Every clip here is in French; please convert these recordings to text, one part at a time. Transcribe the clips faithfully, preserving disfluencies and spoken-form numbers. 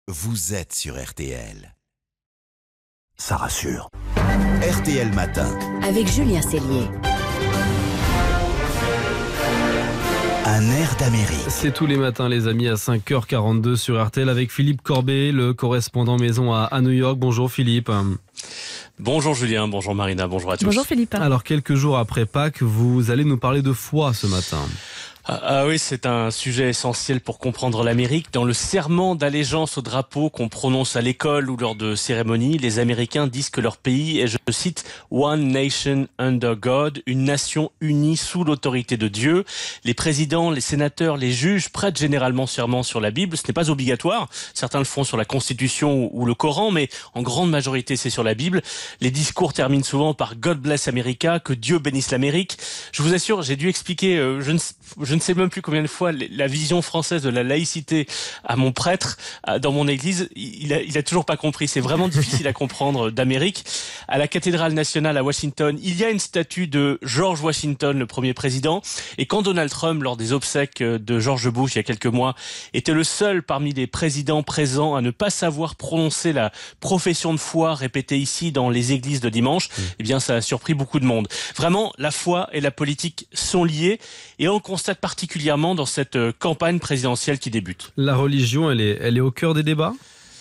vous êtes sur R T L. Ça rassure. R T L Matin. Avec Julien Cellier. Un air d'Amérique. C'est tous les matins, les amis, à cinq heures quarante-deux sur R T L avec Philippe Corbet, le correspondant maison à, à New York. Bonjour Philippe. Bonjour Julien, bonjour Marina, bonjour à tous. Bonjour Philippe. Alors, quelques jours après Pâques, vous allez nous parler de foi ce matin. Ah, ah oui, c'est un sujet essentiel pour comprendre l'Amérique. Dans le serment d'allégeance au drapeau qu'on prononce à l'école ou lors de cérémonies, les Américains disent que leur pays est, je cite, « One nation under God », une nation unie sous l'autorité de Dieu. Les présidents, les sénateurs, les juges prêtent généralement serment sur la Bible. Ce n'est pas obligatoire. Certains le font sur la Constitution ou le Coran, mais en grande majorité, c'est sur la Bible. Les discours terminent souvent par « God bless America », que Dieu bénisse l'Amérique. Je vous assure, j'ai dû expliquer, euh, je ne je ne sais même plus combien de fois la vision française de la laïcité à mon prêtre dans mon église, il a, il a toujours pas compris. C'est vraiment difficile à comprendre d'Amérique. À la cathédrale nationale à Washington, il y a une statue de George Washington, le premier président. Et quand Donald Trump, lors des obsèques de George Bush il y a quelques mois, était le seul parmi les présidents présents à ne pas savoir prononcer la profession de foi répétée ici dans les églises de dimanche, mmh. eh bien ça a surpris beaucoup de monde. Vraiment, la foi et la politique sont liées et on constate particulièrement dans cette campagne présidentielle qui débute. La religion, elle est, elle est au cœur des débats ?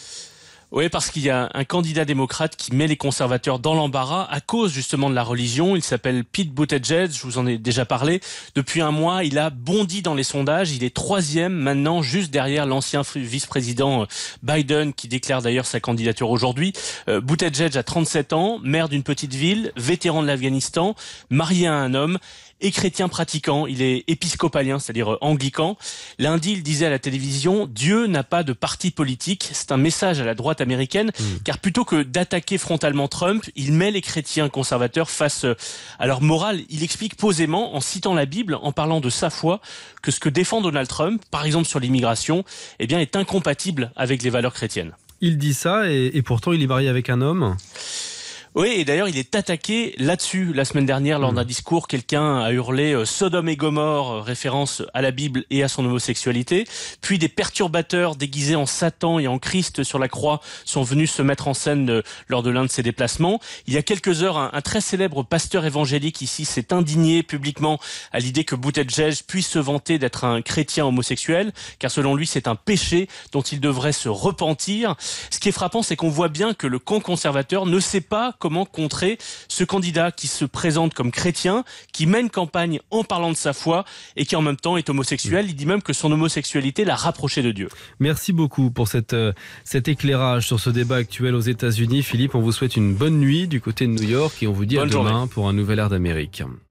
Oui, parce qu'il y a un candidat démocrate qui met les conservateurs dans l'embarras à cause justement de la religion. Il s'appelle Pete Buttigieg, je vous en ai déjà parlé. Depuis un mois, il a bondi dans les sondages. Il est troisième maintenant, juste derrière l'ancien vice-président Biden, qui déclare d'ailleurs sa candidature aujourd'hui. Euh, Buttigieg a trente-sept ans, maire d'une petite ville, vétéran de l'Afghanistan, marié à un homme et chrétien pratiquant. Il est épiscopalien, c'est-à-dire anglican. Lundi, il disait à la télévision « Dieu n'a pas de parti politique ». C'est un message à la droite américaine, mmh. car plutôt que d'attaquer frontalement Trump, il met les chrétiens conservateurs face à leur morale. Il explique posément, en citant la Bible, en parlant de sa foi, que ce que défend Donald Trump, par exemple sur l'immigration, eh bien, est incompatible avec les valeurs chrétiennes. Il dit ça et, et pourtant il est marié avec un homme ? Oui, et d'ailleurs, il est attaqué là-dessus. La semaine dernière, lors d'un discours, quelqu'un a hurlé euh, « Sodome et Gomorre », euh, référence à la Bible et à son homosexualité. Puis des perturbateurs déguisés en Satan et en Christ sur la croix sont venus se mettre en scène euh, lors de l'un de ses déplacements. Il y a quelques heures, un, un très célèbre pasteur évangélique ici s'est indigné publiquement à l'idée que Buttigieg puisse se vanter d'être un chrétien homosexuel, car selon lui, c'est un péché dont il devrait se repentir. Ce qui est frappant, c'est qu'on voit bien que le camp conservateur ne sait pas comment contrer ce candidat qui se présente comme chrétien, qui mène campagne en parlant de sa foi et qui en même temps est homosexuel. Il dit même que son homosexualité l'a rapproché de Dieu. Merci beaucoup pour cette, euh, cet éclairage sur ce débat actuel aux États-Unis. Philippe, on vous souhaite une bonne nuit du côté de New York et on vous dit bonne à demain journée. Pour un nouvel air d'Amérique.